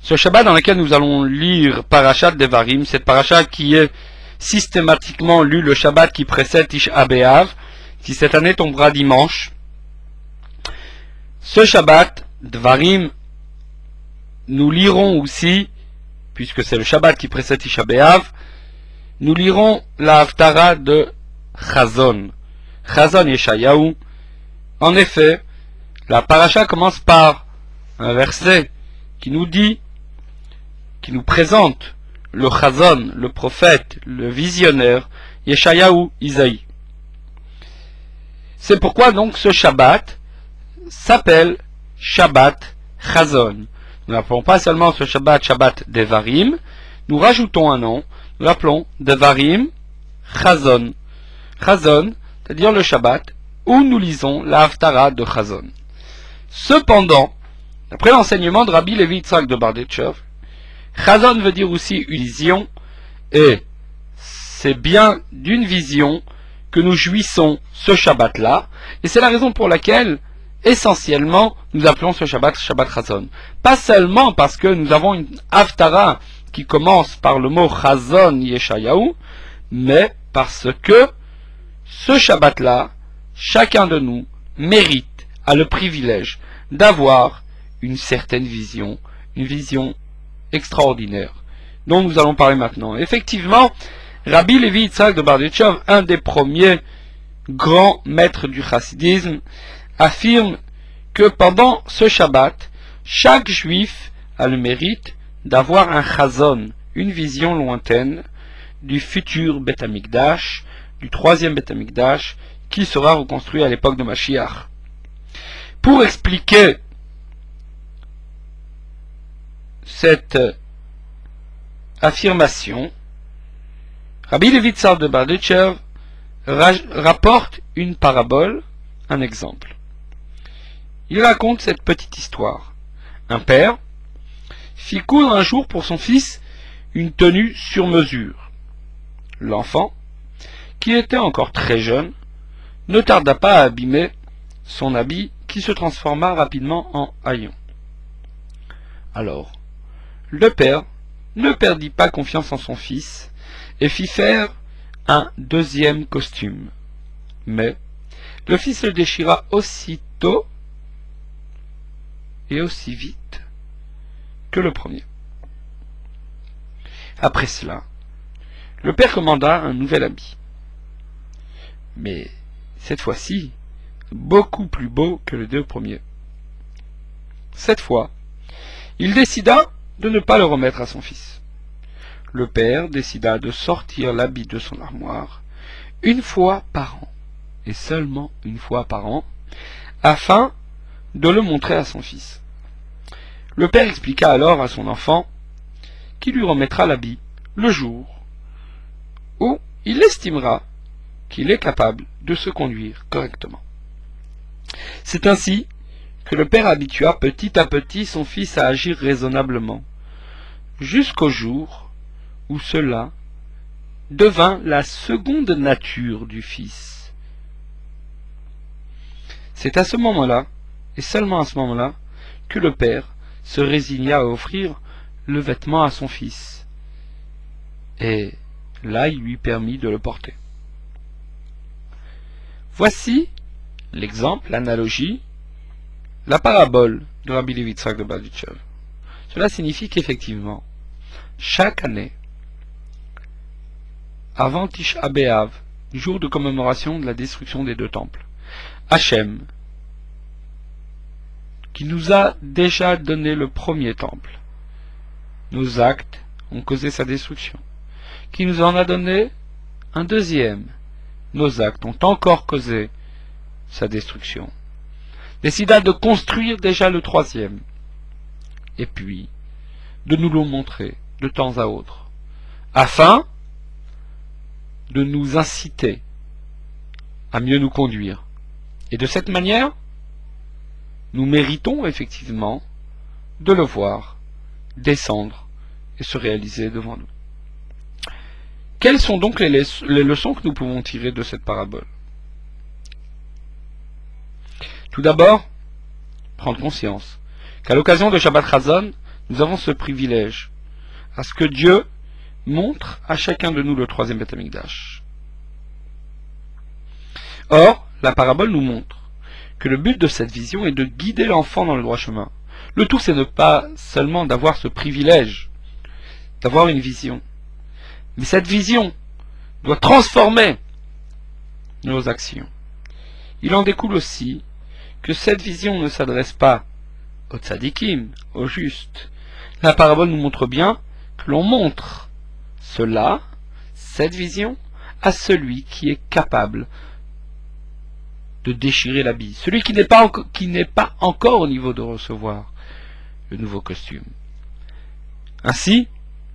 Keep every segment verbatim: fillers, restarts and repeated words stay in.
Ce Shabbat dans lequel nous allons lire Parashat Devarim, cette Parashat qui est systématiquement lue le Shabbat qui précède Tisha B'Av, qui cette année tombera dimanche. Ce Shabbat, Devarim, nous lirons aussi, puisque c'est le Shabbat qui précède Tisha B'Av, nous lirons la Haftara de Chazon, Chazon Yeshayahu. En effet, la Parasha commence par un verset qui nous dit, qui nous présente le Chazon, le prophète, le visionnaire, Yeshayahu Isaïe. C'est pourquoi donc ce Shabbat s'appelle Shabbat Chazon. Nous n'appelons pas seulement ce Shabbat Shabbat Devarim, nous rajoutons un nom, nous l'appelons Devarim Chazon. Chazon, c'est-à-dire le Shabbat où nous lisons la Haftara de Chazon. Cependant, d'après l'enseignement de Rabbi Levi Yitzhak de Barditchev, Chazon veut dire aussi une vision, et c'est bien d'une vision que nous jouissons ce Shabbat-là, et c'est la raison pour laquelle, essentiellement, nous appelons ce Shabbat Shabbat Chazon. Pas seulement parce que nous avons une Haftara qui commence par le mot Chazon Yeshayahu, mais parce que ce Shabbat-là, chacun de nous mérite, a le privilège d'avoir une certaine vision, une vision extraordinaire, dont nous allons parler maintenant. Effectivement, Rabbi Levi Yitzhak de Barditchev, un des premiers grands maîtres du chassidisme, affirme que pendant ce Shabbat, chaque juif a le mérite d'avoir un chazon, une vision lointaine du futur Beth Amikdash, du troisième Beth Amikdash, qui sera reconstruit à l'époque de Mashiach. Pour expliquer cette affirmation, Rabbi Levi Yitzhak de Barditchev rapporte une parabole, un exemple. Il raconte cette petite histoire. Un père fit coudre un jour pour son fils une tenue sur mesure. L'enfant, qui était encore très jeune, ne tarda pas à abîmer son habit qui se transforma rapidement en haillon. Alors, le père ne perdit pas confiance en son fils et fit faire un deuxième costume. Mais le fils le déchira aussitôt et aussi vite que le premier. Après cela, le père commanda un nouvel habit. Mais cette fois-ci, beaucoup plus beau que les deux premiers. Cette fois, il décida de ne pas le remettre à son fils. Le père décida de sortir l'habit de son armoire une fois par an, et seulement une fois par an, afin de le montrer à son fils. Le père expliqua alors à son enfant qu'il lui remettra l'habit le jour où il estimera qu'il est capable de se conduire correctement. C'est ainsi que le père habitua petit à petit son fils à agir raisonnablement, jusqu'au jour où cela devint la seconde nature du fils. C'est à ce moment-là, et seulement à ce moment-là, que le père se résigna à offrir le vêtement à son fils. Et là, il lui permit de le porter. Voici l'exemple, l'analogie, la parabole de Rabbi Levi Yitzhak de Barditchev. Cela signifie qu'effectivement, chaque année, avant Tisha B'Av, jour de commémoration de la destruction des deux temples, Hachem, qui nous a déjà donné le premier temple, nos actes ont causé sa destruction, qui nous en a donné un deuxième, nos actes ont encore causé sa destruction, décida de construire déjà le troisième, et puis de nous le montrer de temps à autre, afin de nous inciter à mieux nous conduire. Et de cette manière, nous méritons effectivement de le voir descendre et se réaliser devant nous. Quelles sont donc les, le- les leçons que nous pouvons tirer de cette parabole? Tout d'abord, prendre conscience qu'à l'occasion de Shabbat Chazon, nous avons ce privilège à ce que Dieu montre à chacun de nous le troisième Beth Amikdash. Or, la parabole nous montre que le but de cette vision est de guider l'enfant dans le droit chemin. Le tout, c'est ne pas seulement d'avoir ce privilège, d'avoir une vision, mais cette vision doit transformer nos actions. Il en découle aussi que cette vision ne s'adresse pas aux tzadikim, aux justes. La parabole nous montre bien que l'on montre cela, cette vision, à celui qui est capable de déchirer l'habit, celui qui n'est pas, qui n'est pas encore au niveau de recevoir le nouveau costume. Ainsi,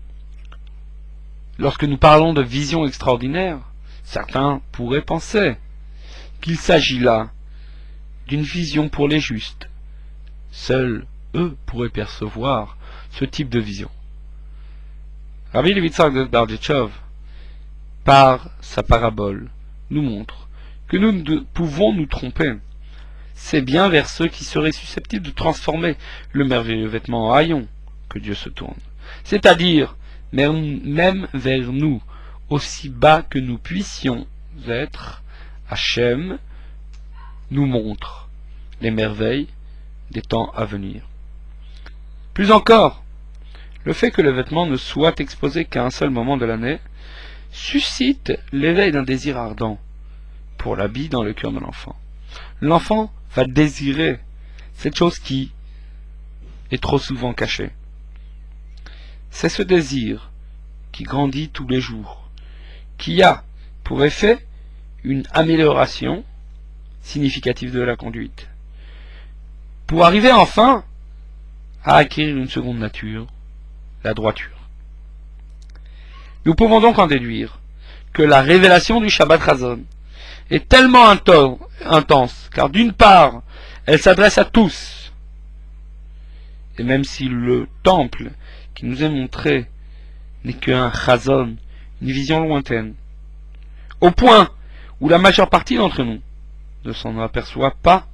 lorsque nous parlons de vision extraordinaire, certains pourraient penser qu'il s'agit là d'une vision pour les justes. Seuls eux pourraient percevoir ce type de vision. Rabbi Levi Yitzhak de Berditchev, par sa parabole, nous montre que nous ne pouvons nous tromper. C'est bien vers ceux qui seraient susceptibles de transformer le merveilleux vêtement en haillons que Dieu se tourne. C'est-à-dire même vers nous, aussi bas que nous puissions être, Hachem nous montre les merveilles des temps à venir. Plus encore, le fait que le vêtement ne soit exposé qu'à un seul moment de l'année suscite l'éveil d'un désir ardent pour l'habit dans le cœur de l'enfant. L'enfant va désirer cette chose qui est trop souvent cachée. C'est ce désir qui grandit tous les jours, qui a pour effet une amélioration significative de la conduite, pour arriver enfin à acquérir une seconde nature, la droiture. Nous pouvons donc en déduire que la révélation du Shabbat Chazon est tellement intense, car d'une part, elle s'adresse à tous, et même si le temple qui nous est montré n'est qu'un Chazon, une vision lointaine, au point où la majeure partie d'entre nous ne s'en aperçoit pas,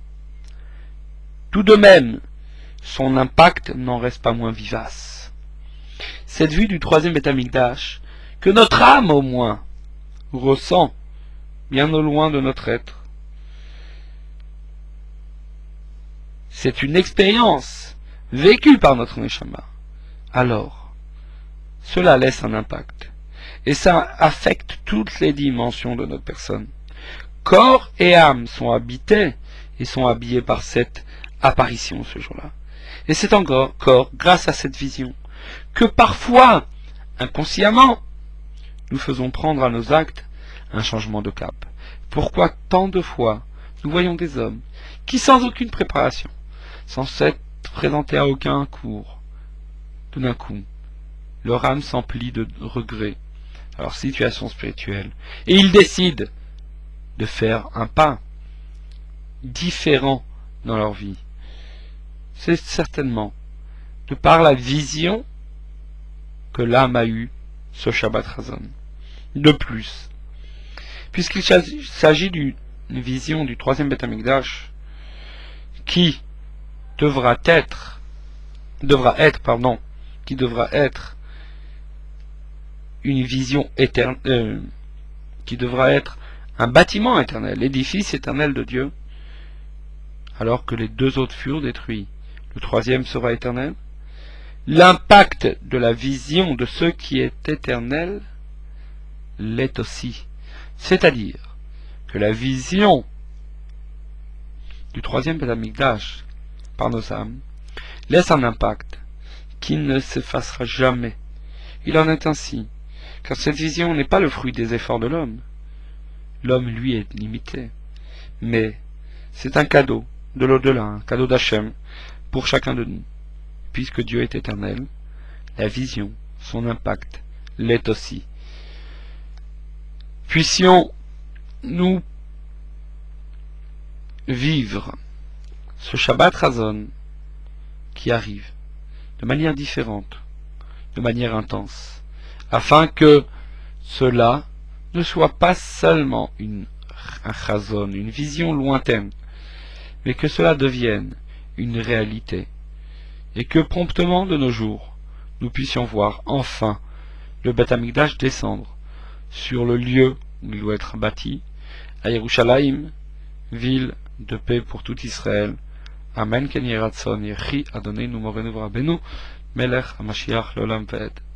tout de même, son impact n'en reste pas moins vivace. Cette vue du troisième Beth Amikdash, que notre âme au moins ressent bien au loin de notre être, c'est une expérience vécue par notre Neshama. Alors, cela laisse un impact, et ça affecte toutes les dimensions de notre personne. Corps et âme sont habités et sont habillés par cette apparition ce jour-là. Et c'est encore grâce à cette vision que parfois, inconsciemment, nous faisons prendre à nos actes un changement de cap. Pourquoi tant de fois nous voyons des hommes qui, sans aucune préparation, sans s'être présentés à aucun cours, tout d'un coup, leur âme s'emplit de regrets à leur situation spirituelle, et ils décident de faire un pas différent dans leur vie. C'est certainement de par la vision que l'âme a eue ce Shabbat Chazon. De plus, puisqu'il s'agit d'une vision du troisième Beth Amikdash qui devra être, devra être, pardon, qui devra être une vision éternelle, euh, qui devra être un bâtiment éternel, l'édifice éternel de Dieu, alors que les deux autres furent détruits. Le troisième sera éternel. L'impact de la vision de ce qui est éternel l'est aussi. C'est-à-dire que la vision du troisième Beth Amikdash par nos âmes laisse un impact qui ne s'effacera jamais. Il en est ainsi, car cette vision n'est pas le fruit des efforts de l'homme. L'homme, lui, est limité. Mais c'est un cadeau de l'au-delà, un cadeau d'Hachem pour chacun de nous. Puisque Dieu est éternel, la vision, son impact, l'est aussi. Puissions-nous vivre ce Shabbat Chazon qui arrive de manière différente, de manière intense, afin que cela ne soit pas seulement une, un Chazon, une vision lointaine, mais que cela devienne une réalité et que promptement de nos jours, nous puissions voir enfin le Beth Amikdash descendre sur le lieu où il doit être bâti, à Yerushalayim, ville de paix pour tout Israël. Amen. Ken Yeratzon Yechi Adonai Morenu Rabbeinu Melech HaMashiach Leolam Vaed.